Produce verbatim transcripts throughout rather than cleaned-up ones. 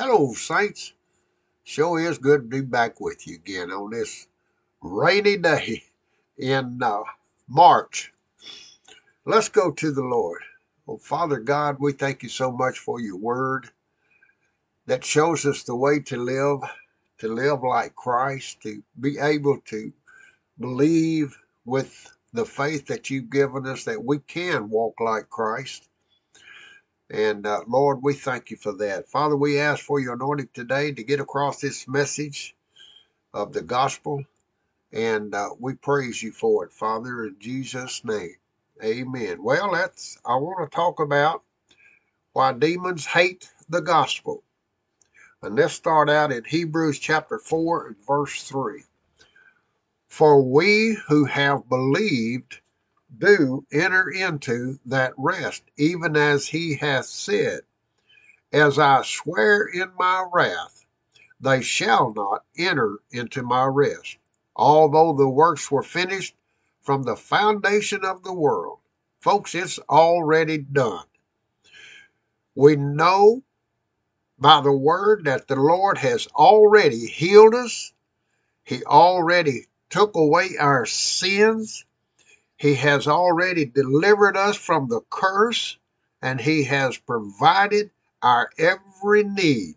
Hello, Saints. Sure is good to be back with you again on this rainy day in uh, March. Let's go to the Lord. Oh, Father God, we thank you so much for your word that shows us the way to live, to live like Christ, to be able to believe with the faith that you've given us that we can walk like Christ. And uh, Lord, we thank you for that. Father, we ask for your anointing today to get across this message of the gospel. And uh, we praise you for it, Father, in Jesus' name. Amen. Well, that's I want to talk about why demons hate the gospel. And let's start out in Hebrews chapter four and verse three. For we who have believed do enter into that rest, even as he hath said, as I swear in my wrath, they shall not enter into my rest, although the works were finished from the foundation of the world. Folks, it's already done. We know by the word that the Lord has already healed us. He already took away our sins. He has already delivered us from the curse, and he has provided our every need.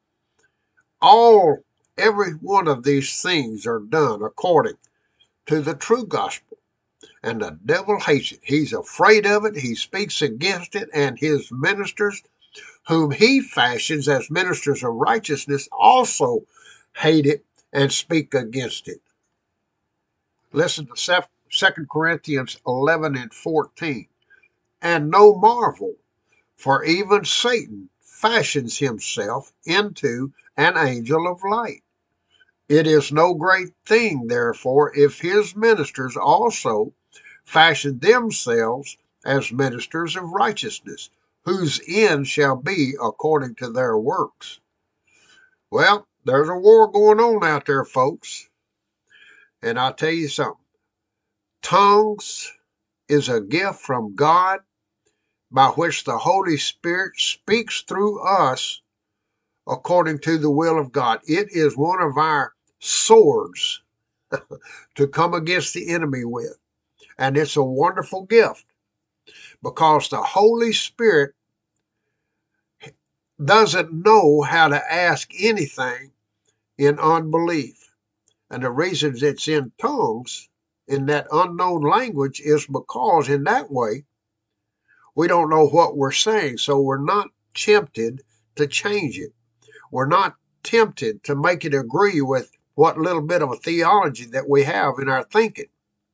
All, every one of these things are done according to the true gospel. And the devil hates it. He's afraid of it. He speaks against it. And his ministers, whom he fashions as ministers of righteousness, also hate it and speak against it. Listen to Second Corinthians eleven and fourteen. And no marvel, for even Satan fashions himself into an angel of light. It is no great thing, therefore, if his ministers also fashion themselves as ministers of righteousness, whose end shall be according to their works. Well, there's a war going on out there, folks. And I'll tell you something. Tongues is a gift from God by which the Holy Spirit speaks through us according to the will of God. It is one of our swords to come against the enemy with. And it's a wonderful gift because the Holy Spirit doesn't know how to ask anything in unbelief. And the reason it's in tongues, in that unknown language, is because in that way, we don't know what we're saying. So we're not tempted to change it. We're not tempted to make it agree with what little bit of a theology that we have in our thinking.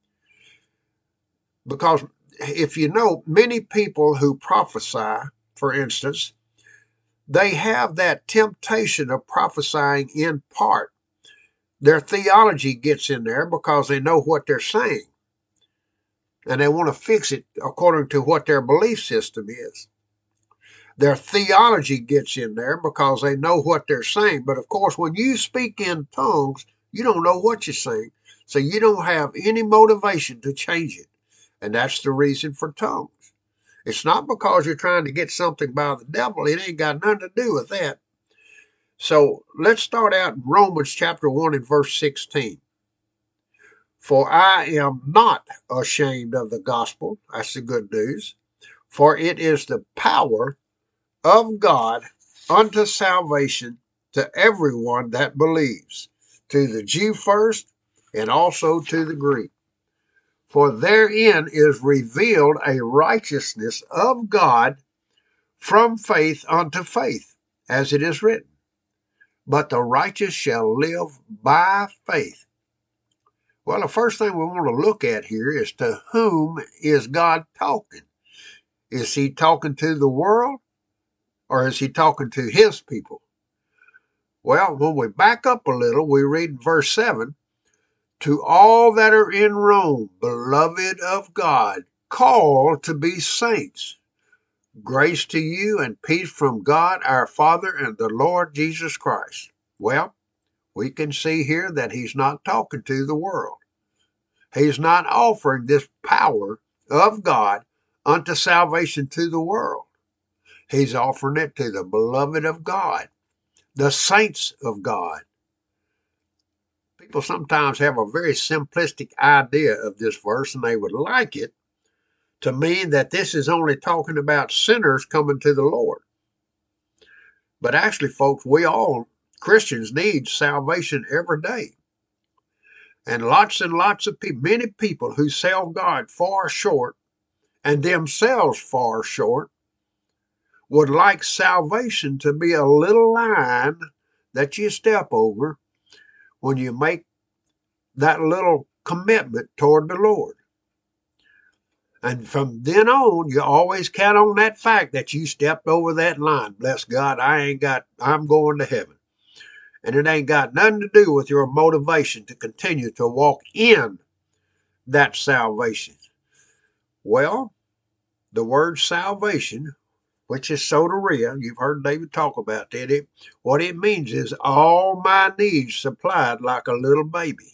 Because if you know, many people who prophesy, for instance, they have that temptation of prophesying in part. Their theology gets in there because they know what they're saying. And they want to fix it according to what their belief system is. Their theology gets in there because they know what they're saying. But of course, when you speak in tongues, you don't know what you're saying. So you don't have any motivation to change it. And that's the reason for tongues. It's not because you're trying to get something by the devil. It ain't got nothing to do with that. So let's start out in Romans chapter one and verse sixteen. For I am not ashamed of the gospel. That's the good news. For it is the power of God unto salvation to everyone that believes, to the Jew first, and also to the Greek. For therein is revealed a righteousness of God from faith unto faith, as it is written, but the righteous shall live by faith. Well, the first thing we want to look at here is to whom is God talking? Is he talking to the world or is he talking to his people? Well, when we back up a little, we read in verse seven, to all that are in Rome, beloved of God, called to be saints, grace to you and peace from God our Father and the Lord Jesus Christ. Well, we can see here that he's not talking to the world. He's not offering this power of God unto salvation to the world. He's offering it to the beloved of God. the saints of God. People sometimes have a very simplistic idea of this verse, and they would like it to mean that this is only talking about sinners coming to the Lord. But actually, folks, we all, Christians, need salvation every day. And lots and lots of people, many people who sell God far short and themselves far short, would like salvation to be a little line that you step over when you make that little commitment toward the Lord. And from then on, you always count on that fact that you stepped over that line. Bless God, I ain't got, I'm going to heaven. And it ain't got nothing to do with your motivation to continue to walk in that salvation. Well, the word salvation, which is soteria, you've heard David talk about that. It, what it means is all my needs supplied like a little baby.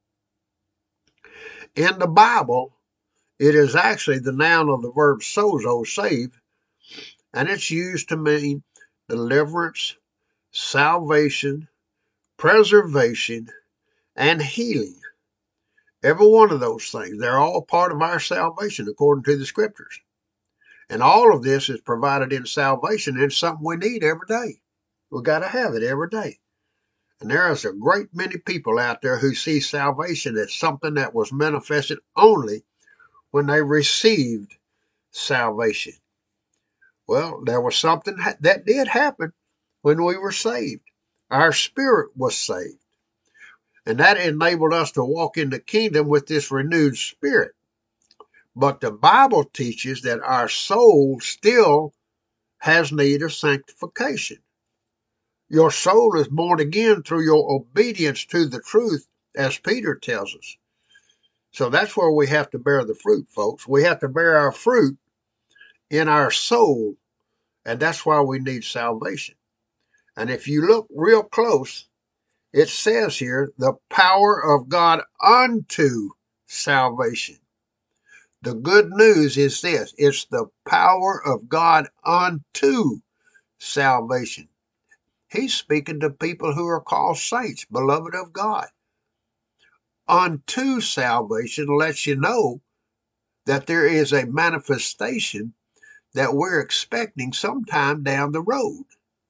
In the Bible, it is actually the noun of the verb sozo, save, and it's used to mean deliverance, salvation, preservation, and healing. Every one of those things, they're all part of our salvation according to the scriptures. And all of this is provided in salvation, and it's something we need every day. We've got to have it every day. And there is a great many people out there who see salvation as something that was manifested only when they received salvation. Well, there was something that did happen when we were saved. Our spirit was saved. And that enabled us to walk in the kingdom with this renewed spirit. But the Bible teaches that our soul still has need of sanctification. Your soul is born again through your obedience to the truth, as Peter tells us. So that's where we have to bear the fruit, folks. We have to bear our fruit in our soul, and that's why we need salvation. And if you look real close, it says here, the power of God unto salvation. The good news is this, it's the power of God unto salvation. He's speaking to people who are called saints, beloved of God. Unto salvation lets you know that there is a manifestation that we're expecting sometime down the road.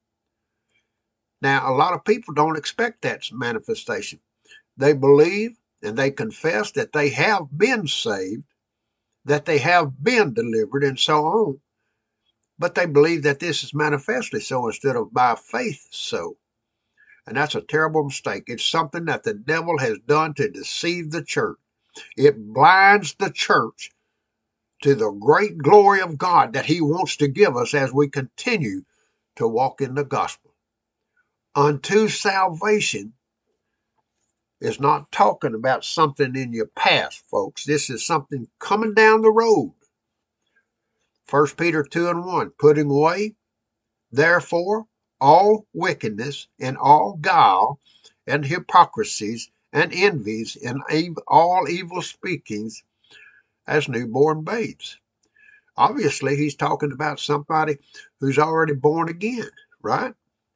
Now, a lot of people don't expect that manifestation. They believe and they confess that they have been saved, that they have been delivered, and so on. But they believe that this is manifestly so instead of by faith so. And that's a terrible mistake. It's something that the devil has done to deceive the church. It blinds the church to the great glory of God that he wants to give us as we continue to walk in the gospel. Unto salvation is not talking about something in your past, folks. This is something coming down the road. First Peter two and one, putting away, therefore, all wickedness and all guile and hypocrisies and envies and all evil speakings as newborn babes. Obviously, he's talking about somebody who's already born again, right?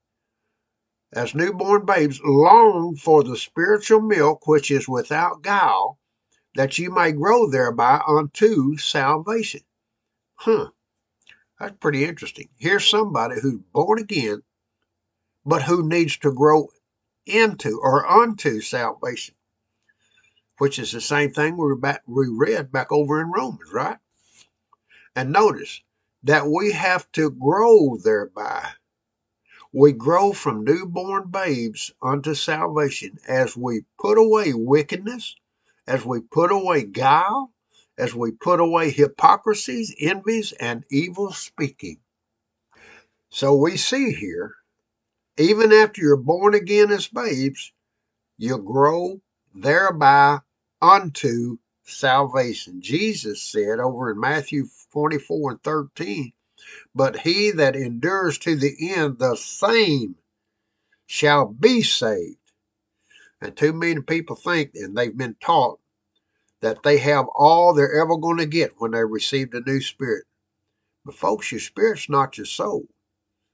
As newborn babes, long for the spiritual milk which is without guile, that you may grow thereby unto salvation. Huh. That's pretty interesting. Here's somebody who's born again, but who needs to grow into or unto salvation, which is the same thing we, back, we read back over in Romans, right? And notice that we have to grow thereby. We grow from newborn babes unto salvation as we put away wickedness, as we put away guile, as we put away hypocrisies, envies, and evil speaking. So we see here, even after you're born again as babes, you grow thereby unto salvation. Jesus said over in Matthew twenty-four and thirteen, but he that endures to the end, the same shall be saved. And too many people think, and they've been taught, that they have all they're ever going to get when they receive the new spirit. But folks, your spirit's not your soul.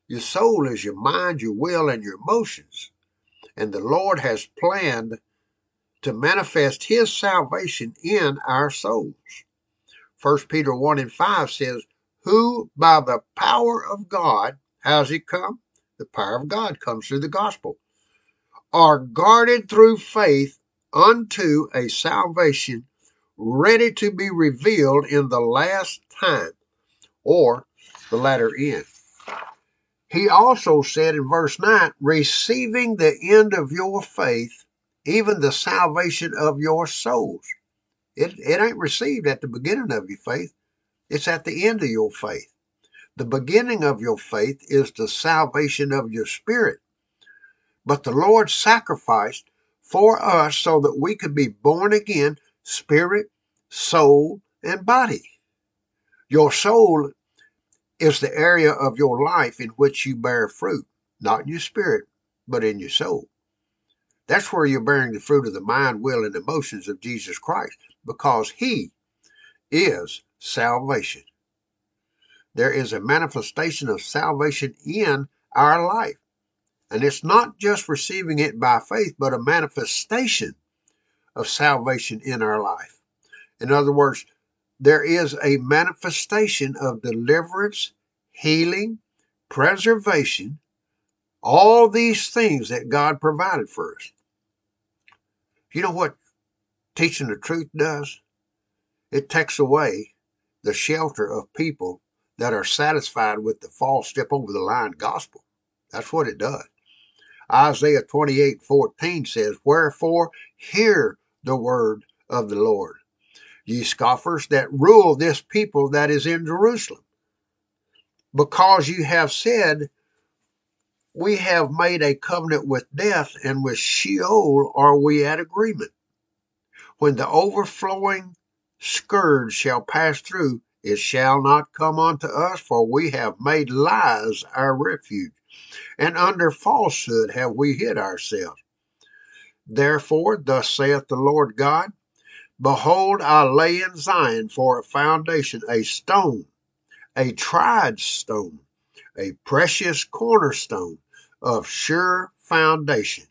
Your soul is your mind, your will, and your emotions. And the Lord has planned to manifest his salvation in our souls. First Peter one and five says, who by the power of God, how's it come? The power of God comes through the gospel, are guarded through faith unto a salvation ready to be revealed in the last time, or the latter end. He also said in verse nine, receiving the end of your faith, even the salvation of your souls. It, it ain't received at the beginning of your faith. It's at the end of your faith. The beginning of your faith is the salvation of your spirit. But the Lord sacrificed for us so that we could be born again, spirit, soul, and body. Your soul is the area of your life in which you bear fruit, not in your spirit, but in your soul. That's where you're bearing the fruit of the mind, will, and emotions of Jesus Christ, because he is salvation. There is a manifestation of salvation in our life. And it's not just receiving it by faith, but a manifestation of salvation in our life. In other words, there is a manifestation of deliverance, healing, preservation, all these things that God provided for us. You know what teaching the truth does? It takes away the shelter of people that are satisfied with the false step over the line gospel. That's what it does. Isaiah twenty-eight fourteen says, wherefore hear the word of the Lord, ye scoffers that rule this people that is in Jerusalem. Because you have said, we have made a covenant with death, and with Sheol are we at agreement. When the overflowing scourge shall pass through, it shall not come unto us, for we have made lies our refuge, and under falsehood have we hid ourselves. Therefore, thus saith the Lord God, behold, I lay in Zion for a foundation, a stone, a tried stone, a precious cornerstone of sure foundation.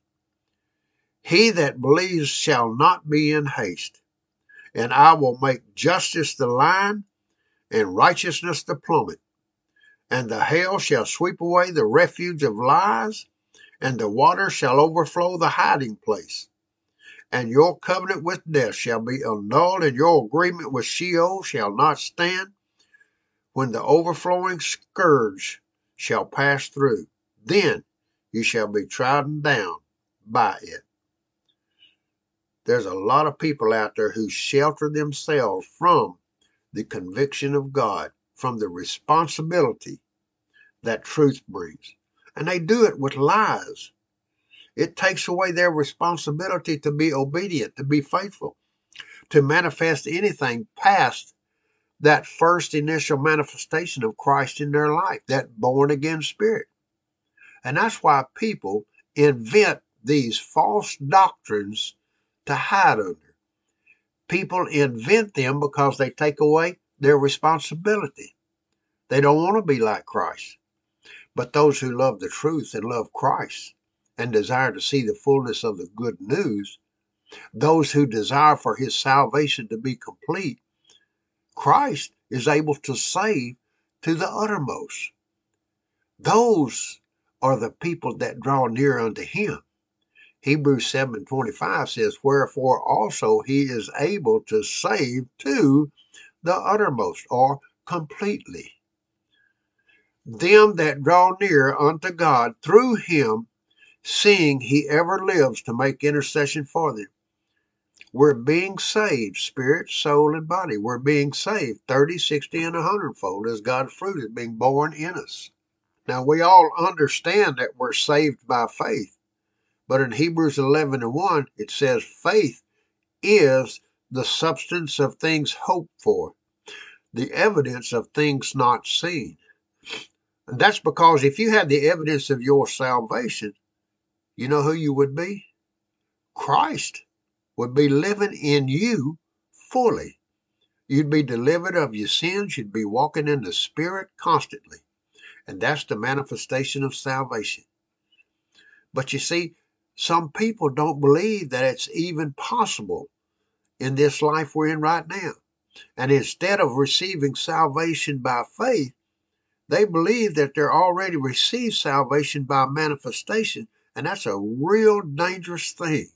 He that believes shall not be in haste. And I will make justice the line, and righteousness the plummet. And the hail shall sweep away the refuge of lies, and the water shall overflow the hiding place. And your covenant with death shall be annulled, and your agreement with Sheol shall not stand, when the overflowing scourge shall pass through. Then you shall be trodden down by it. There's a lot of people out there who shelter themselves from the conviction of God, from the responsibility that truth brings. And they do it with lies. It takes away their responsibility to be obedient, to be faithful, to manifest anything past that first initial manifestation of Christ in their life, that born again spirit. And that's why people invent these false doctrines to hide under. People invent them because they take away their responsibility. They don't want to be like Christ. But those who love the truth and love Christ and desire to see the fullness of the good news, those who desire for his salvation to be complete, Christ is able to save to the uttermost. Those are the people that draw near unto him. Hebrews seven twenty-five says, wherefore also he is able to save to the uttermost, or completely, them that draw near unto God through him, seeing he ever lives to make intercession for them. We're being saved, spirit, soul, and body. We're being saved thirty, sixty, and a hundredfold as God's fruit is being born in us. Now, we all understand that we're saved by faith. But in Hebrews eleven and one, it says faith is the substance of things hoped for, the evidence of things not seen. And that's because if you had the evidence of your salvation, you know who you would be? Christ would be living in you fully. You'd be delivered of your sins. You'd be walking in the Spirit constantly. And that's the manifestation of salvation. But you see, some people don't believe that it's even possible in this life we're in right now. And instead of receiving salvation by faith, they believe that they're already received salvation by manifestation. And that's a real dangerous thing.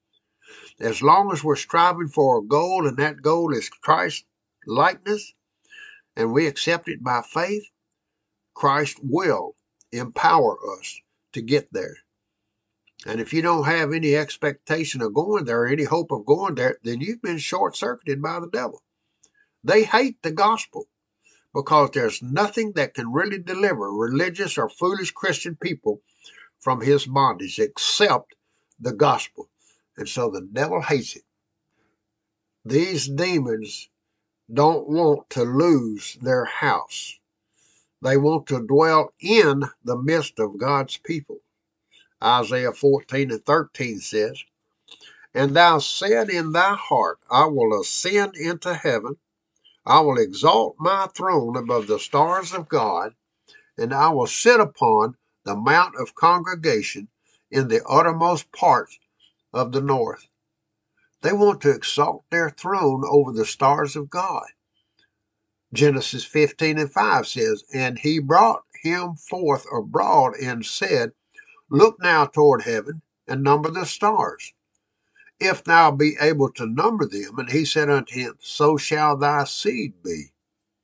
As long as we're striving for a goal, and that goal is Christ's likeness, and we accept it by faith, Christ will empower us to get there. And if you don't have any expectation of going there, any hope of going there, then you've been short-circuited by the devil. They hate the gospel because there's nothing that can really deliver religious or foolish Christian people from his bondage except the gospel. And so the devil hates it. These demons don't want to lose their house. They want to dwell in the midst of God's people. Isaiah fourteen and thirteen says, "And thou said in thy heart, I will ascend into heaven. I will exalt my throne above the stars of God, and I will sit upon the mount of congregation in the uttermost parts of the north." They want to exalt their throne over the stars of God. Genesis fifteen and five says, "And he brought him forth abroad and said, Look now toward heaven, and number the stars, if thou be able to number them. And he said unto him, So shall thy seed be."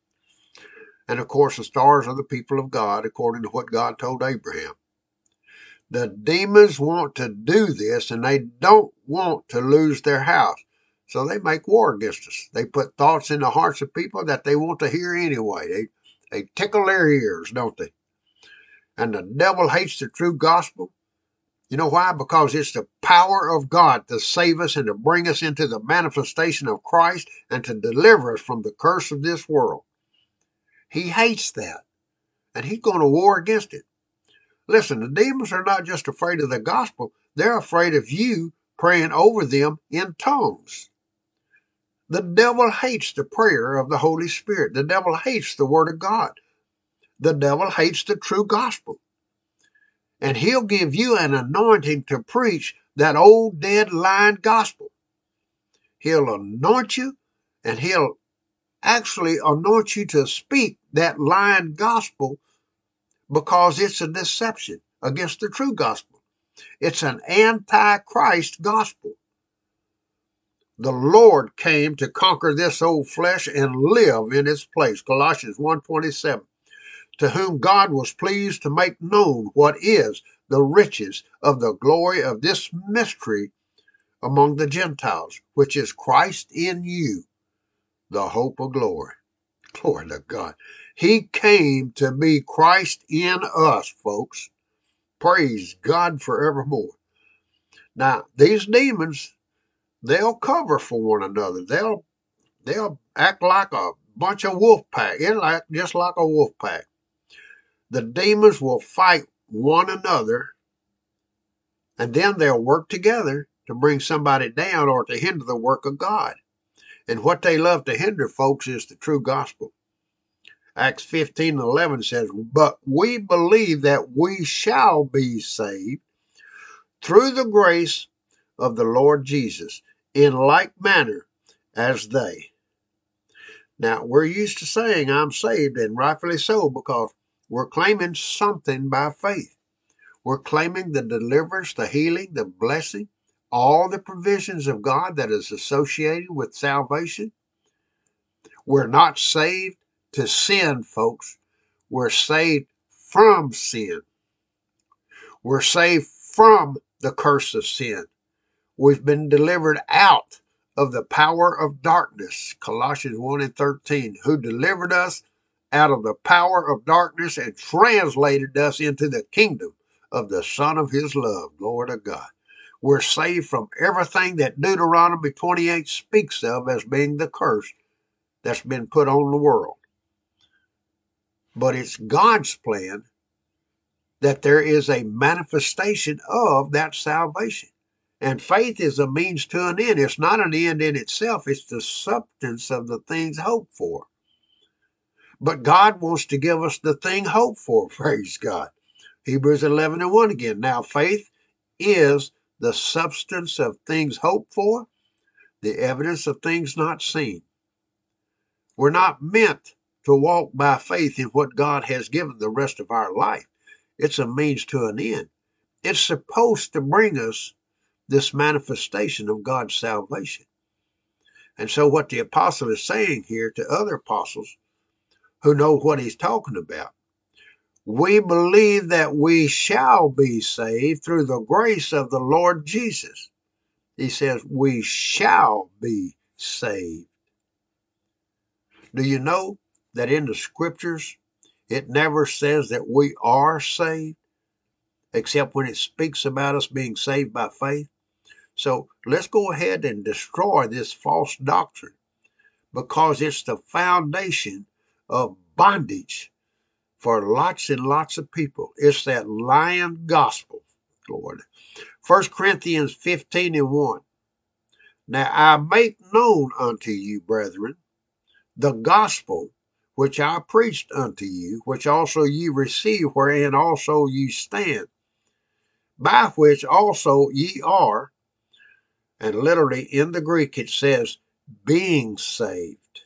And of course, the stars are the people of God, according to what God told Abraham. The demons want to do this, and they don't want to lose their house. So they make war against us. They put thoughts in the hearts of people that they want to hear anyway. They, they tickle their ears, don't they? And the devil hates the true gospel. You know why? Because it's the power of God to save us and to bring us into the manifestation of Christ and to deliver us from the curse of this world. He hates that, and he's going to war against it. Listen, the demons are not just afraid of the gospel. They're afraid of you praying over them in tongues. The devil hates the prayer of the Holy Spirit. The devil hates the Word of God. The devil hates the true gospel. And he'll give you an anointing to preach that old, dead, lying gospel. He'll anoint you, and he'll actually anoint you to speak that lying gospel because it's a deception against the true gospel. It's an anti-Christ gospel. The Lord came to conquer this old flesh and live in its place. Colossians one twenty-seven. To whom God was pleased to make known what is the riches of the glory of this mystery among the Gentiles, which is Christ in you, the hope of glory. Glory to God. He came to be Christ in us, folks. Praise God forevermore. Now, these demons, they'll cover for one another. They'll they'll act like a bunch of wolf pack. It's like just like a wolf pack. The demons will fight one another, and then they'll work together to bring somebody down or to hinder the work of God. And what they love to hinder, folks, is the true gospel. Acts fifteen and eleven says, "But we believe that we shall be saved through the grace of the Lord Jesus in like manner as they." Now, we're used to saying I'm saved, and rightfully so, because we're claiming something by faith. We're claiming the deliverance, the healing, the blessing, all the provisions of God that is associated with salvation. We're not saved to sin, folks. We're saved from sin. We're saved from the curse of sin. We've been delivered out of the power of darkness, Colossians one and thirteen, who delivered us out of the power of darkness and translated us into the kingdom of the Son of his love, glory to God. We're saved from everything that Deuteronomy twenty-eight speaks of as being the curse that's been put on the world. But it's God's plan that there is a manifestation of that salvation. And faith is a means to an end. It's not an end in itself. It's the substance of the things hoped for. But God wants to give us the thing hoped for, praise God. Hebrews eleven and one again. Now faith is the substance of things hoped for, the evidence of things not seen. We're not meant to walk by faith in what God has given the rest of our life. It's a means to an end. It's supposed to bring us this manifestation of God's salvation. And so what the apostle is saying here to other apostles who know what he's talking about, we believe that we shall be saved through the grace of the Lord Jesus. He says we shall be saved. Do you know that in the scriptures, it never says that we are saved, except when it speaks about us being saved by faith? So let's go ahead and destroy this false doctrine, because it's the foundation of bondage for lots and lots of people. It's that lying gospel, Lord. First Corinthians fifteen and one. Now I make known unto you, brethren, the gospel which I preached unto you, which also ye received, wherein also ye stand, by which also ye are, and literally in the Greek it says, being saved,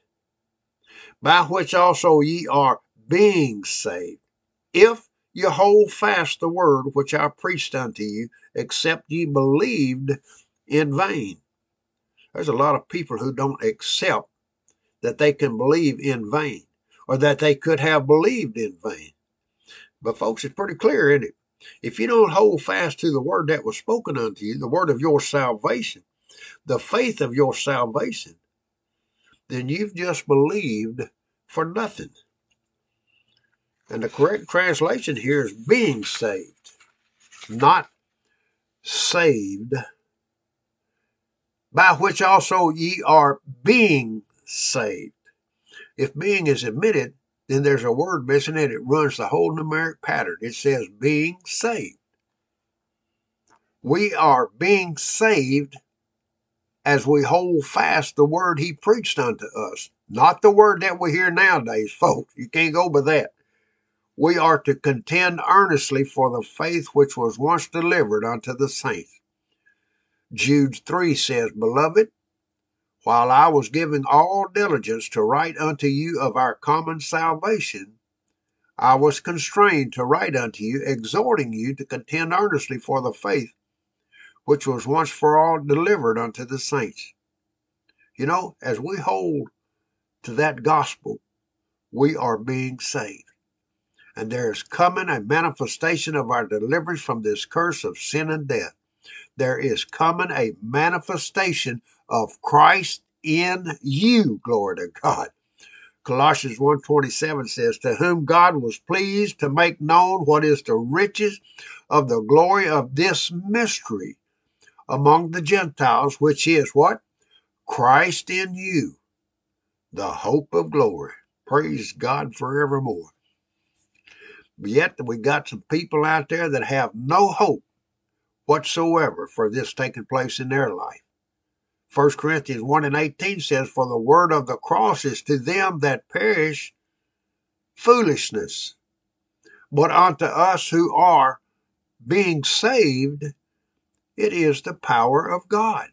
by which also ye are being saved, if you hold fast the word which I preached unto you, except ye believed in vain. There's a lot of people who don't accept that they can believe in vain, or that they could have believed in vain. But folks, it's pretty clear, isn't it? If you don't hold fast to the word that was spoken unto you, the word of your salvation, the faith of your salvation, then you've just believed for nothing. And the correct translation here is being saved, not saved, by which also ye are being saved. If being is omitted, then there's a word missing and it runs the whole numeric pattern. It says being saved. We are being saved as we hold fast the word he preached unto us, not the word that we hear nowadays, folks. You can't go by that. We are to contend earnestly for the faith which was once delivered unto the saints. Jude three says, Beloved, while I was giving all diligence to write unto you of our common salvation, I was constrained to write unto you, exhorting you to contend earnestly for the faith which was once for all delivered unto the saints. You know, as we hold to that gospel, we are being saved. And there is coming a manifestation of our deliverance from this curse of sin and death. There is coming a manifestation of Christ in you, glory to God. Colossians one twenty-seven says, To whom God was pleased to make known what is the riches of the glory of this mystery among the Gentiles, which is what? Christ in you, the hope of glory. Praise God forevermore. But yet we got some people out there that have no hope whatsoever for this taking place in their life. First Corinthians one and eighteen says, For the word of the cross is to them that perish foolishness, but unto us who are being saved, it is the power of God.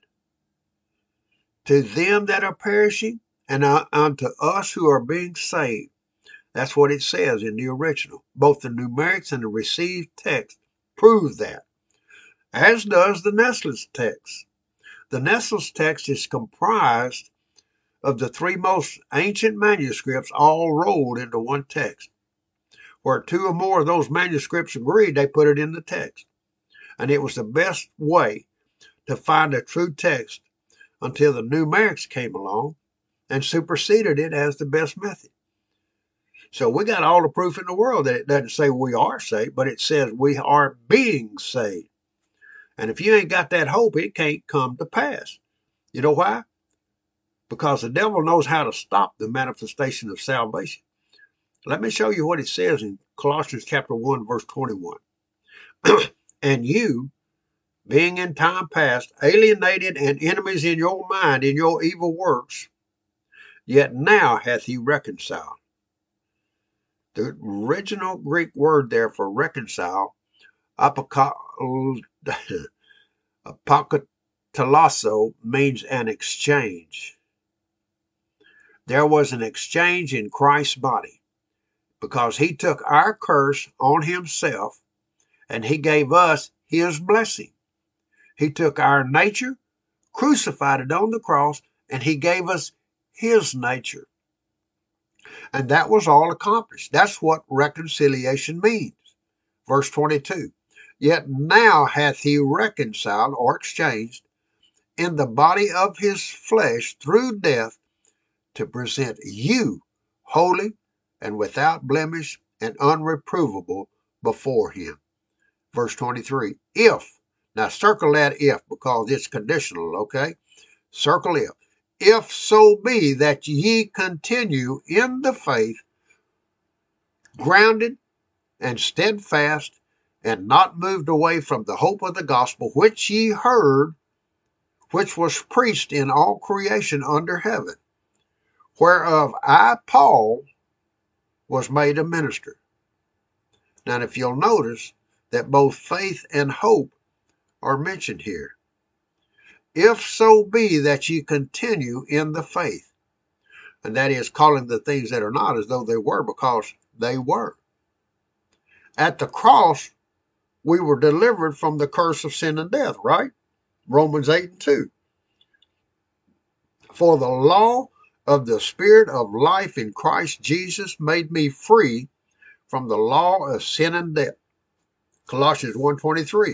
To them that are perishing, and unto us who are being saved. That's what it says in the original. Both the numerics and the received text prove that, as does the Nestle's text. The Nestle's text is comprised of the three most ancient manuscripts all rolled into one text. Where two or more of those manuscripts agreed, they put it in the text. And it was the best way to find a true text until the numerics came along and superseded it as the best method. So we got all the proof in the world that it doesn't say we are saved, but it says we are being saved. And if you ain't got that hope, it can't come to pass. You know why? Because the devil knows how to stop the manifestation of salvation. Let me show you what it says in Colossians chapter one, verse twenty-one. And you, being in time past alienated and enemies in your mind in your evil works, yet now hath he reconciled. The original Greek word there for reconcile, apokalasso, means an exchange. There was an exchange in Christ's body because he took our curse on himself and he gave us his blessing. He took our nature, crucified it on the cross, and he gave us his nature. And that was all accomplished. That's what reconciliation means. Verse twenty-two, yet now hath he reconciled or exchanged in the body of his flesh through death to present you holy and without blemish and unreprovable before him. Verse twenty-three, if, now circle that if because it's conditional, okay? Circle if. If so be that ye continue in the faith, grounded and steadfast, and not moved away from the hope of the gospel, which ye heard, which was preached in all creation under heaven, whereof I, Paul, was made a minister. Now, if you'll notice that both faith and hope are mentioned here. If so be that ye continue in the faith. And that is calling the things that are not as though they were, because they were. At the cross, we were delivered from the curse of sin and death, right? Romans eight and two. For the law of the Spirit of life in Christ Jesus made me free from the law of sin and death. Colossians one twenty-three.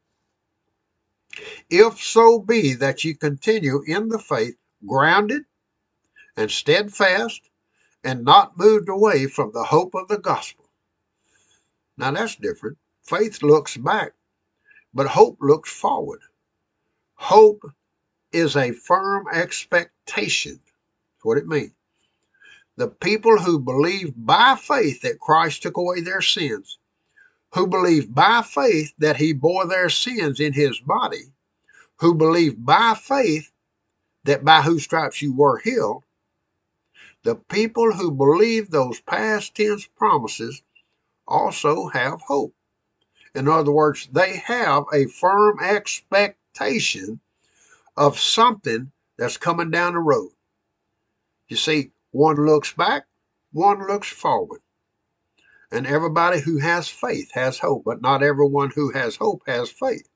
If so be that ye continue in the faith, grounded and steadfast, and not moved away from the hope of the gospel. Now that's different. Faith looks back, but hope looks forward. Hope is a firm expectation. That's what it means. The people who believe by faith that Christ took away their sins, who believe by faith that he bore their sins in his body, who believe by faith that by whose stripes you were healed, the people who believe those past tense promises also have hope. In other words, they have a firm expectation of something that's coming down the road. You see, one looks back, one looks forward. And everybody who has faith has hope, but not everyone who has hope has faith.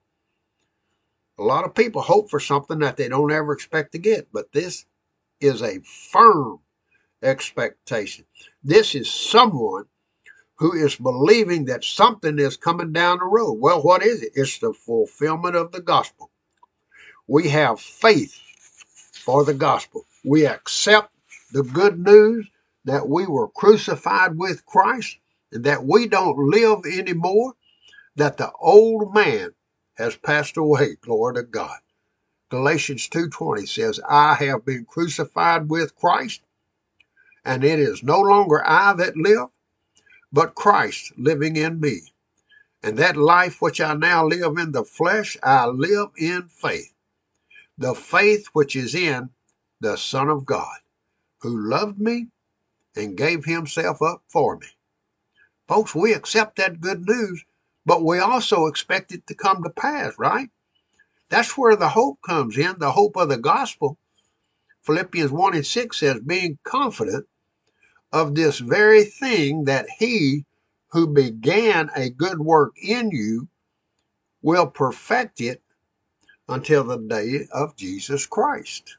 A lot of people hope for something that they don't ever expect to get, but this is a firm expectation. This is someone who is believing that something is coming down the road. Well, what is it? It's the fulfillment of the gospel. We have faith for the gospel. We accept the good news that we were crucified with Christ and that we don't live anymore, that the old man has passed away. Glory to God. Galatians two twenty says, I have been crucified with Christ, and it is no longer I that live, but Christ living in me. And that life which I now live in the flesh, I live in faith. The faith which is in the Son of God, who loved me and gave himself up for me. Folks, we accept that good news, but we also expect it to come to pass, right? That's where the hope comes in, the hope of the gospel. Philippians one and six says, being confident of this very thing, that he who began a good work in you will perfect it until the day of Jesus Christ.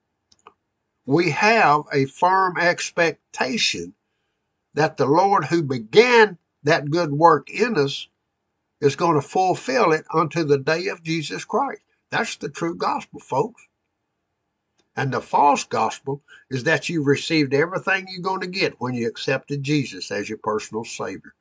We have a firm expectation that the Lord who began that good work in us is going to fulfill it unto the day of Jesus Christ. That's the true gospel, folks. And the false gospel is that you received everything you're going to get when you accepted Jesus as your personal Savior.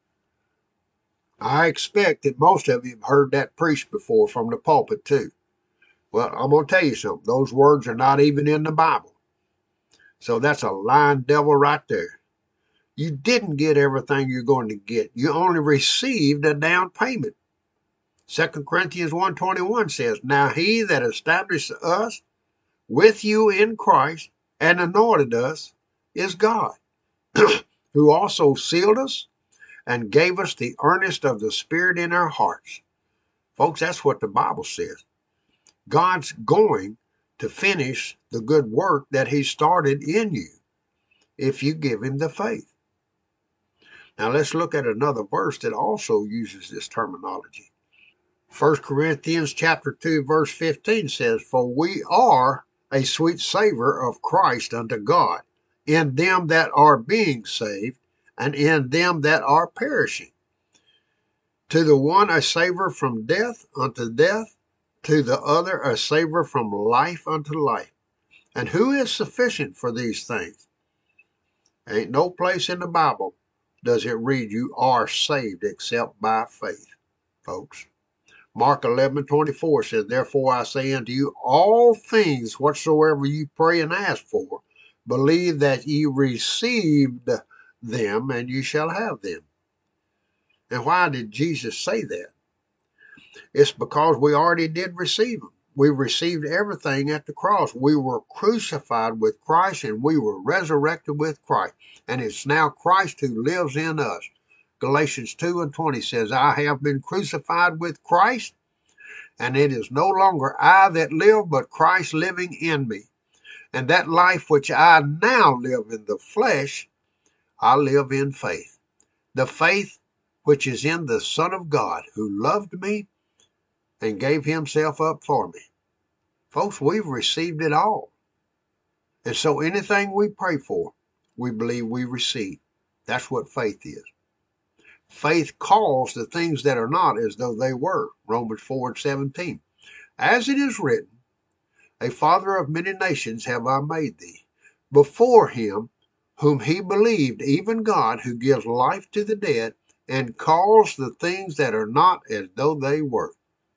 I expect that most of you have heard that preached before from the pulpit too. Well, I'm going to tell you something. Those words are not even in the Bible. So that's a lying devil right there. You didn't get everything you're going to get. You only received a down payment. Second Corinthians one twenty-one says, now he that established us with you in Christ and anointed us is God, who also sealed us and gave us the earnest of the Spirit in our hearts. Folks, that's what the Bible says. God's going to finish the good work that he started in you if you give him the faith. Now let's look at another verse that also uses this terminology. First Corinthians chapter two, verse fifteen says, "For we are a sweet savor of Christ unto God, in them that are being saved, and in them that are perishing. To the one a savor from death unto death, to the other a savor from life unto life. And who is sufficient for these things?" Ain't no place in the Bible does it read you are saved except by faith, folks. Mark eleven twenty-four says, "Therefore I say unto you, all things whatsoever you pray and ask for, believe that ye received them, and you shall have them." And why did Jesus say that? It's because we already did receive them. We received everything at the cross. We were crucified with Christ and we were resurrected with Christ. And it's now Christ who lives in us. Galatians two and twenty says, "I have been crucified with Christ, and it is no longer I that live, but Christ living in me. And that life which I now live in the flesh, I live in faith. The faith which is in the Son of God, who loved me and gave himself up for me." Folks, we've received it all. And so anything we pray for, we believe we receive. That's what faith is. Faith calls the things that are not as though they were. Romans four and seventeen. "As it is written, a father of many nations have I made thee, before him whom he believed, even God, who gives life to the dead, and calls the things that are not as though they were."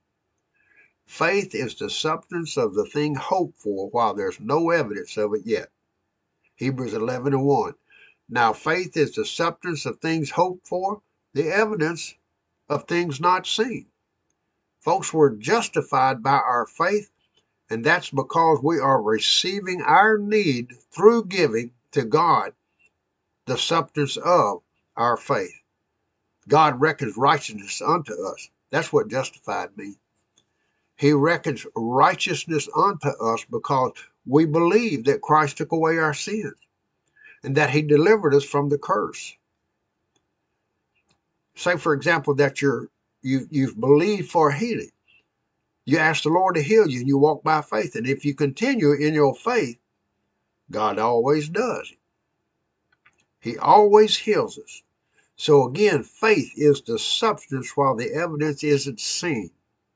Faith is the substance of the thing hoped for, while there's no evidence of it yet. Hebrews eleven and one. "Now faith is the substance of things hoped for, the evidence of things not seen." Folks, we're justified by our faith, and that's because we are receiving our need through giving to God the substance of our faith. God reckons righteousness unto us. That's what justified means. He reckons righteousness unto us because we believe that Christ took away our sins and that he delivered us from the curse. Say, for example, that you're, you, you've believed for healing. You ask the Lord to heal you and you walk by faith. And if you continue in your faith, God always does it. He always heals us. So again, faith is the substance while the evidence isn't seen.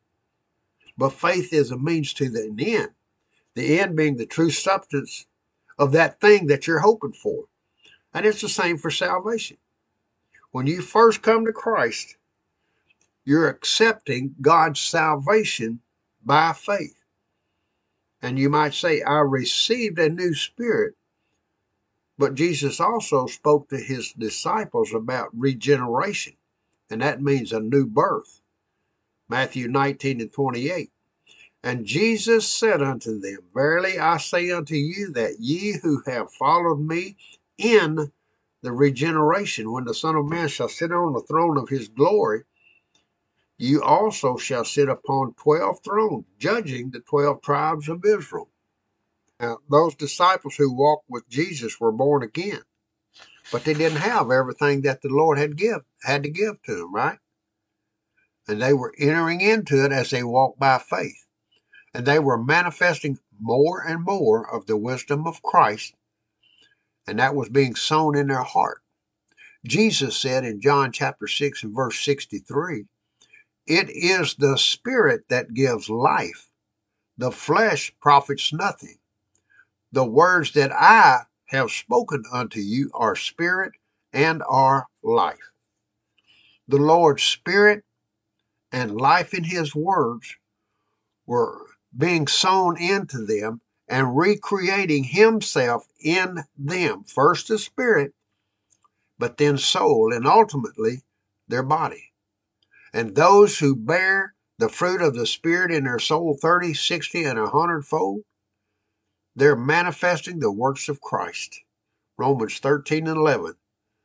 But faith is a means to the end. The end being the true substance of that thing that you're hoping for. And it's the same for salvation. When you first come to Christ, you're accepting God's salvation by faith. And you might say, "I received a new spirit." But Jesus also spoke to his disciples about regeneration, and that means a new birth. Matthew nineteen and twenty-eight. "And Jesus said unto them, Verily I say unto you, that ye who have followed me in the regeneration, when the Son of Man shall sit on the throne of his glory, you also shall sit upon twelve thrones, judging the twelve tribes of Israel." Now, those disciples who walked with Jesus were born again, but they didn't have everything that the Lord had give had to give to them, right? And they were entering into it as they walked by faith. And they were manifesting more and more of the wisdom of Christ, and that was being sown in their heart. Jesus said in John chapter six and verse sixty-three, "It is the Spirit that gives life. The flesh profits nothing. The words that I have spoken unto you are spirit and are life." The Lord's Spirit and life in his words were being sown into them and recreating himself in them. First the spirit, but then soul, and ultimately their body. And those who bear the fruit of the Spirit in their soul thirty, sixty, and a hundredfold, they're manifesting the works of Christ. Romans thirteen and eleven.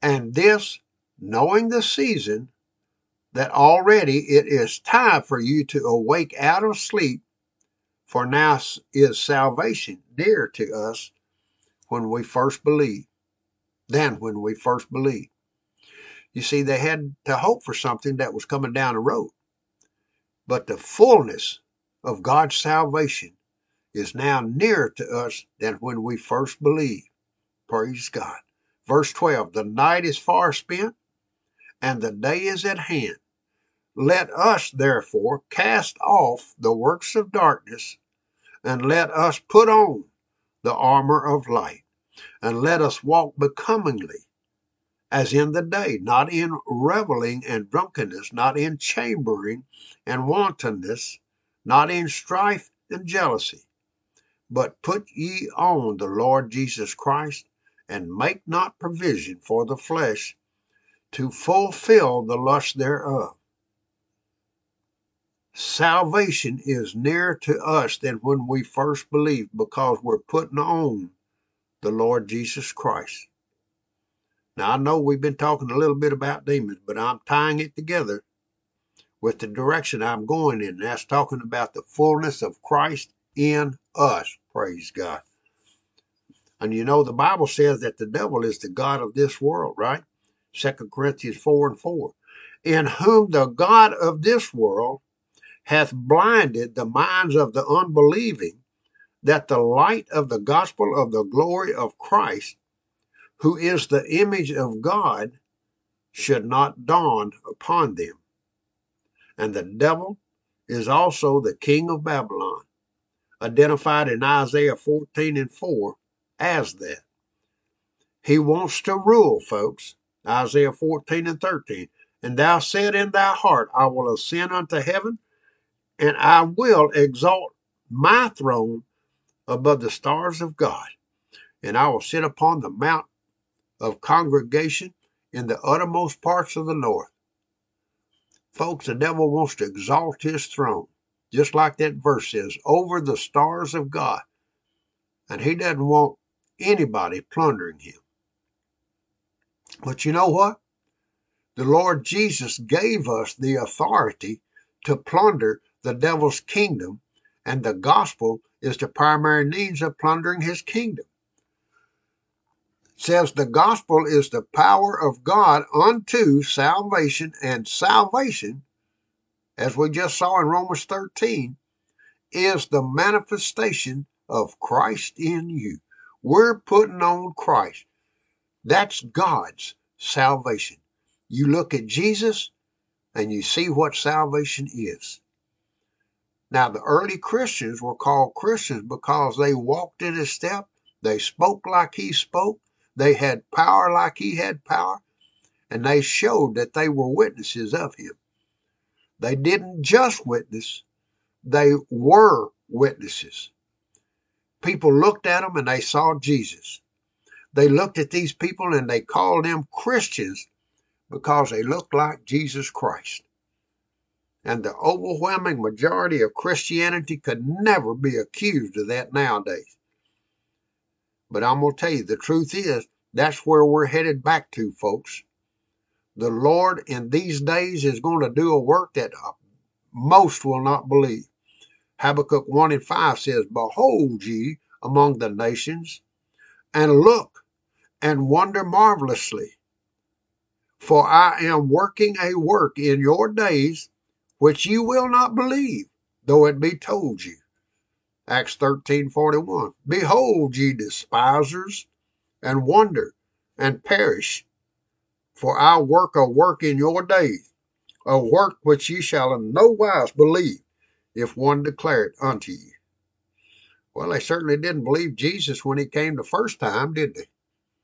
And this, knowing the season, that already it is time for you to awake out of sleep, for now is salvation near to us when we first believe, than when we first believed. You see, they had to hope for something that was coming down the road. But the fullness of God's salvation is now nearer to us than when we first believed. Praise God. Verse twelve, the night is far spent, and the day is at hand. Let us, therefore, cast off the works of darkness, and let us put on the armor of light, and let us walk becomingly, as in the day, not in reveling and drunkenness, not in chambering and wantonness, not in strife and jealousy. But put ye on the Lord Jesus Christ, and make not provision for the flesh to fulfill the lust thereof. Salvation is nearer to us than when we first believed, because we're putting on the Lord Jesus Christ. Now, I know we've been talking a little bit about demons, but I'm tying it together with the direction I'm going in. And that's talking about the fullness of Christ in us. Praise God. And you know, the Bible says that the devil is the god of this world, right? Second Corinthians four and four. In whom the God of this world hath blinded the minds of the unbelieving, that the light of the gospel of the glory of Christ, who is the image of God, should not dawn upon them. And the devil is also the king of Babylon, identified in Isaiah fourteen and four as that. He wants to rule, folks. Isaiah fourteen and thirteen. And thou said in thy heart, I will ascend unto heaven, and I will exalt my throne above the stars of God, and I will sit upon the mount of congregation in the uttermost parts of the north. Folks, the devil wants to exalt his throne, just like that verse says, over the stars of God. And he doesn't want anybody plundering him. But you know what? The Lord Jesus gave us the authority to plunder the devil's kingdom, and the gospel is the primary means of plundering his kingdom. It says the gospel is the power of God unto salvation, and salvation, as we just saw in Romans thirteen, is the manifestation of Christ in you. We're putting on Christ. That's God's salvation. You look at Jesus and you see what salvation is. Now, the early Christians were called Christians because they walked in his step, they spoke like he spoke, they had power like he had power, and they showed that they were witnesses of him. They didn't just witness, they were witnesses. People looked at them and they saw Jesus. They looked at these people and they called them Christians because they looked like Jesus Christ. And the overwhelming majority of Christianity could never be accused of that nowadays. But I'm going to tell you, the truth is, that's where we're headed back to, folks. The Lord in these days is going to do a work that most will not believe. Habakkuk one and five says, behold ye among the nations, and look, and wonder marvelously. For I am working a work in your days, which you will not believe, though it be told you. Acts thirteen forty-one. Behold, ye despisers, and wonder, and perish. For I work a work in your days, a work which ye shall in no wise believe, if one declare it unto you. Well, they certainly didn't believe Jesus when he came the first time, did they?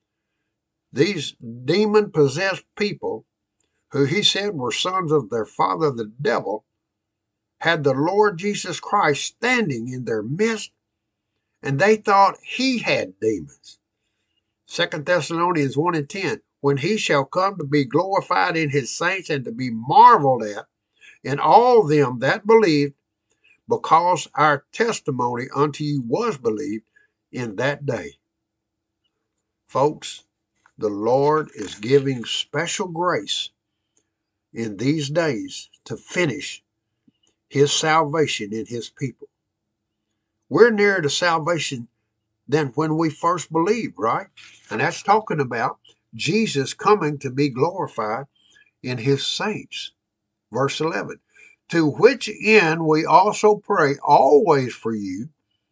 These demon-possessed people, who he said were sons of their father the devil, had the Lord Jesus Christ standing in their midst, and they thought he had demons. Second Thessalonians one and ten, when he shall come to be glorified in his saints and to be marveled at in all them that believed, because our testimony unto you was believed in that day. Folks, the Lord is giving special grace in these days to finish his salvation in his people. We're nearer to salvation than when we first believed, right? And that's talking about Jesus coming to be glorified in his saints. Verse eleven, to which end we also pray always for you,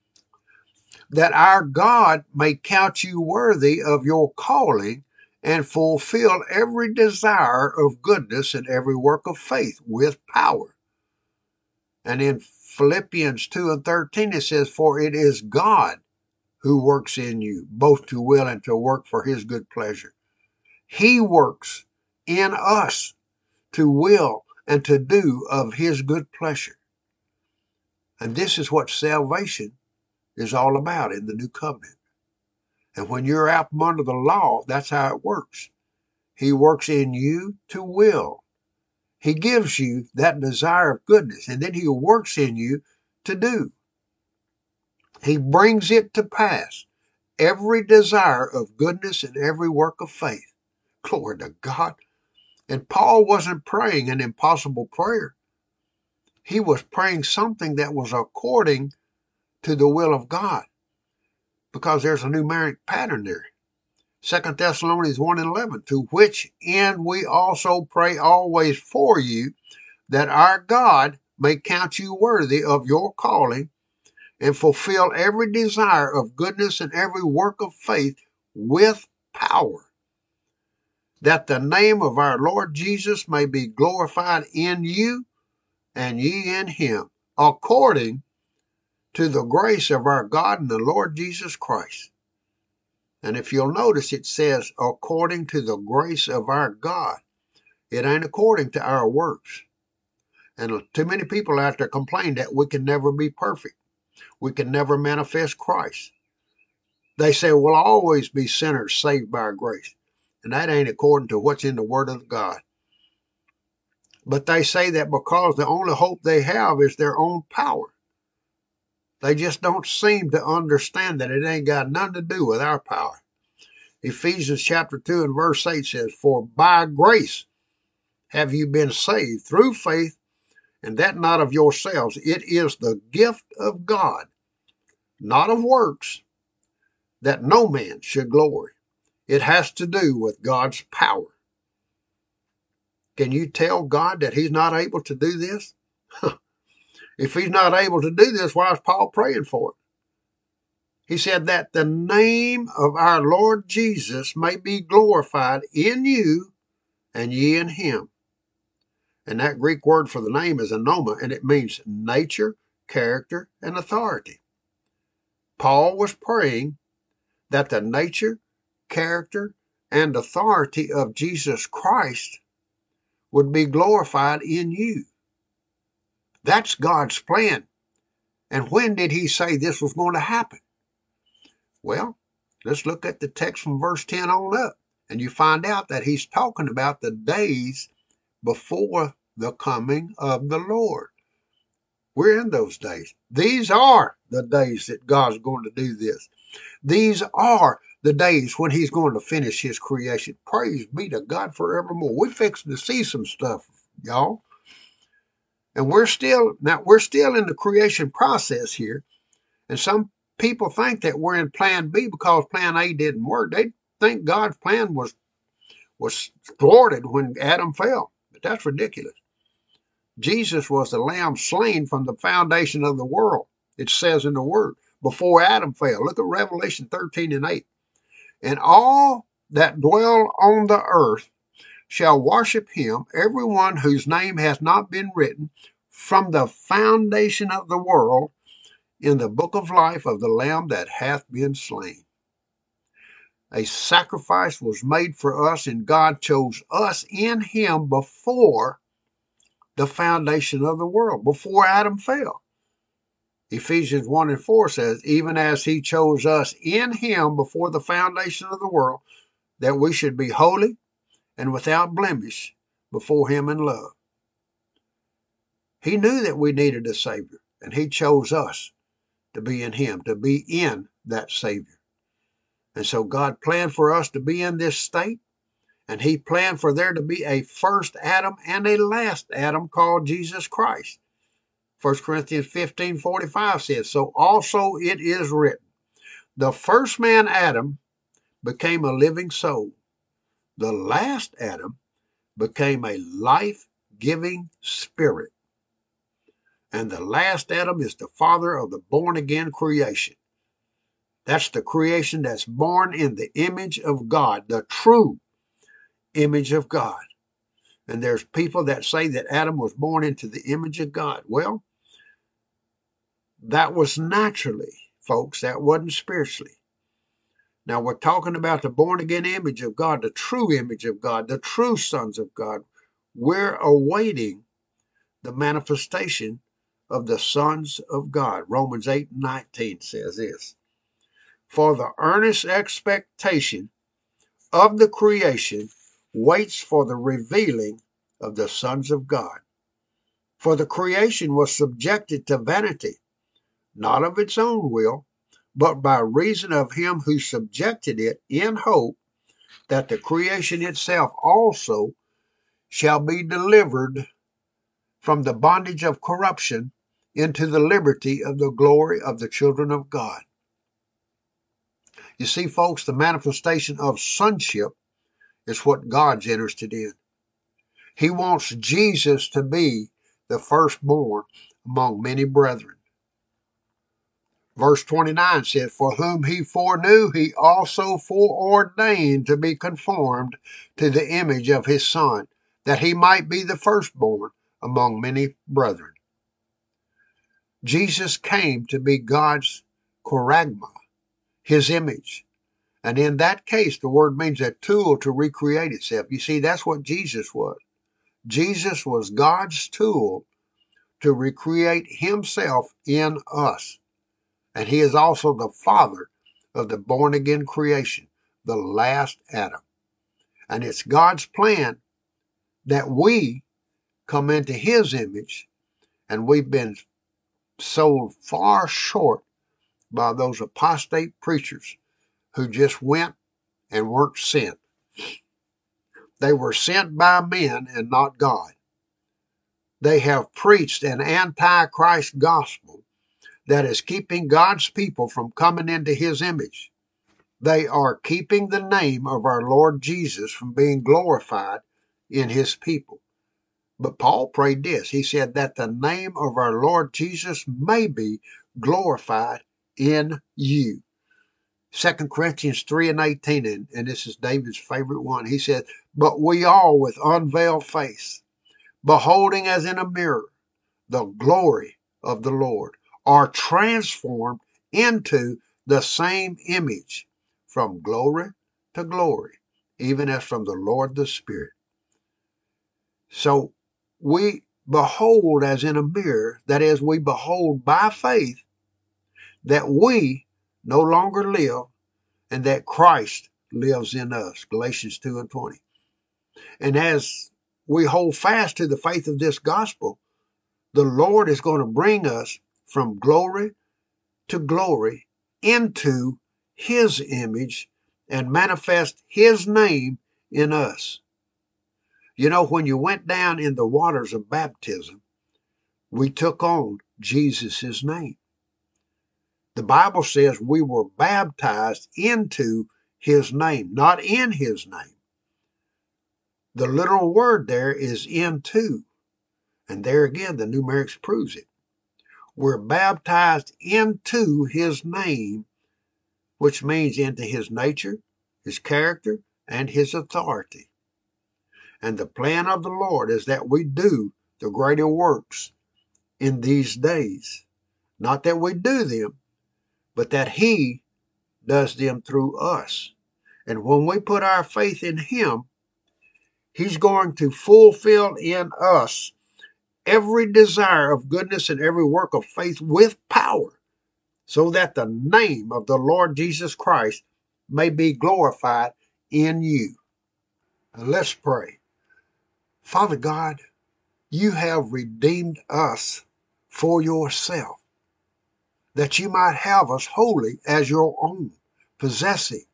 that our God may count you worthy of your calling and fulfill every desire of goodness and every work of faith with power. And in Philippians two and thirteen it says, for it is God who works in you, both to will and to work for his good pleasure. He works in us to will and to do of his good pleasure. And this is what salvation is all about in the new covenant. And when you're out from under the law, that's how it works. He works in you to will. He gives you that desire of goodness, and then he works in you to do. He brings it to pass, every desire of goodness and every work of faith. Glory to God. And Paul wasn't praying an impossible prayer. He was praying something that was according to the will of God, because there's a numeric pattern there. Second Thessalonians one and eleven, to which end we also pray always for you, that our God may count you worthy of your calling and fulfill every desire of goodness and every work of faith with power, that the name of our Lord Jesus may be glorified in you and ye in him, according to the grace of our God and the Lord Jesus Christ. And if you'll notice, it says, according to the grace of our God. It ain't according to our works. And too many people out there complain that we can never be perfect. We can never manifest Christ. They say we'll always be sinners saved by grace. And that ain't according to what's in the Word of God. But they say that because the only hope they have is their own power. They just don't seem to understand that it ain't got nothing to do with our power. Ephesians chapter two and verse eight says, for by grace have you been saved through faith, and that not of yourselves. It is the gift of God, not of works, that no man should glory. It has to do with God's power. Can you tell God that he's not able to do this? If he's not able to do this, why is Paul praying for it? He said that the name of our Lord Jesus may be glorified in you and ye in him. And that Greek word for the name is anoma, and it means nature, character, and authority. Paul was praying that the nature, character, and authority of Jesus Christ would be glorified in you. That's God's plan. And when did he say this was going to happen? Well, let's look at the text from verse ten on up, and you find out that he's talking about the days before the coming of the Lord. We're in those days. These are the days that God's going to do this. These are the days when he's going to finish his creation. Praise be to God forevermore. We're fixing to see some stuff, y'all. And we're still, now we're still in the creation process here. And some people think that we're in plan B because plan A didn't work. They think God's plan was, was thwarted when Adam fell. But that's ridiculous. Jesus was the lamb slain from the foundation of the world. It says in the word, before Adam fell. Look at Revelation thirteen and eight. And all that dwell on the earth shall worship him, everyone whose name has not been written from the foundation of the world in the book of life of the Lamb that hath been slain. A sacrifice was made for us, and God chose us in him before the foundation of the world, before Adam fell. Ephesians one and four says, even as he chose us in him before the foundation of the world, that we should be holy and without blemish before him in love. He knew that we needed a Savior, and he chose us to be in him, to be in that Savior. And so God planned for us to be in this state, and he planned for there to be a first Adam and a last Adam called Jesus Christ. First Corinthians fifteen forty-five says, so also it is written, the first man, Adam, became a living soul. The last Adam became a life-giving spirit. And the last Adam is the father of the born-again creation. That's the creation that's born in the image of God, the true image of God. And there's people that say that Adam was born into the image of God. Well, that was naturally, folks. That wasn't spiritually. Now we're talking about the born-again image of God, the true image of God, the true sons of God. We're awaiting the manifestation of the sons of God. Romans eight nineteen says this, for the earnest expectation of the creation waits for the revealing of the sons of God. For the creation was subjected to vanity, not of its own will, but by reason of him who subjected it, in hope that the creation itself also shall be delivered from the bondage of corruption into the liberty of the glory of the children of God. You see, folks, the manifestation of sonship is what God's interested in. He wants Jesus to be the firstborn among many brethren. Verse twenty-nine says, for whom he foreknew, he also foreordained to be conformed to the image of his Son, that he might be the firstborn among many brethren. Jesus came to be God's charagma, his image. And in that case, the word means a tool to recreate itself. You see, that's what Jesus was. Jesus was God's tool to recreate himself in us. And he is also the father of the born-again creation, the last Adam. And it's God's plan that we come into his image, and we've been sold far short by those apostate preachers who just went and weren't sent. They were sent by men and not God. They have preached an anti-Christ gospel that is keeping God's people from coming into his image. They are keeping the name of our Lord Jesus from being glorified in his people. But Paul prayed this. He said that the name of our Lord Jesus may be glorified in you. Second Corinthians three and eighteen, and, and this is David's favorite one. He said, but we all with unveiled face, beholding as in a mirror the glory of the Lord, are transformed into the same image from glory to glory, even as from the Lord the Spirit. So we behold as in a mirror, that is, we behold by faith that we no longer live and that Christ lives in us. Galatians two and twenty. And as we hold fast to the faith of this gospel, the Lord is going to bring us from glory to glory into his image and manifest his name in us. You know, when you went down in the waters of baptism, we took on Jesus' name. The Bible says we were baptized into his name, not in his name. The literal word there is into, and there again the numerics proves it. We're baptized into his name, which means into his nature, his character, and his authority. And the plan of the Lord is that we do the greater works in these days. Not that we do them, but that he does them through us. And when we put our faith in him, he's going to fulfill in us every desire of goodness and every work of faith with power, so that the name of the Lord Jesus Christ may be glorified in you. And let's pray. Father God, you have redeemed us for yourself, that you might have us wholly as your own, possessing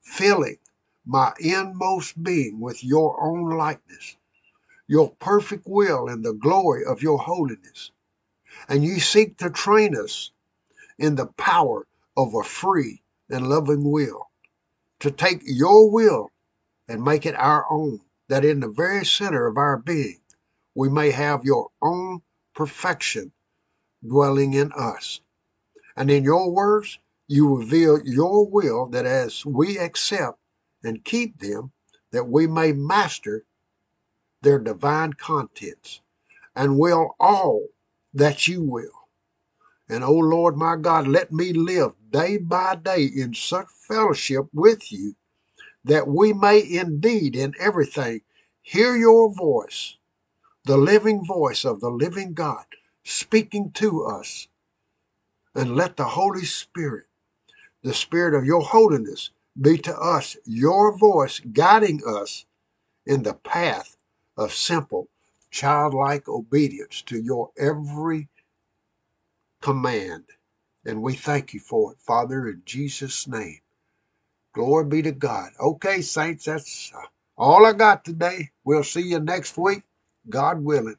filling my inmost being with your own likeness, your perfect will and the glory of your holiness. And you seek to train us in the power of a free and loving will, to take your will and make it our own, that in the very center of our being, we may have your own perfection dwelling in us. And in your words, you reveal your will, that as we accept and keep them, that we may master their divine contents and will all that you will. And, O Lord my God, let me live day by day in such fellowship with you that we may indeed in everything hear your voice, the living voice of the living God, speaking to us. And let the Holy Spirit, the Spirit of your holiness, be to us your voice guiding us in the path of simple, childlike obedience to your every command. And we thank you for it, Father, in Jesus' name. Glory be to God. Okay, saints, that's all I got today. We'll see you next week, God willing.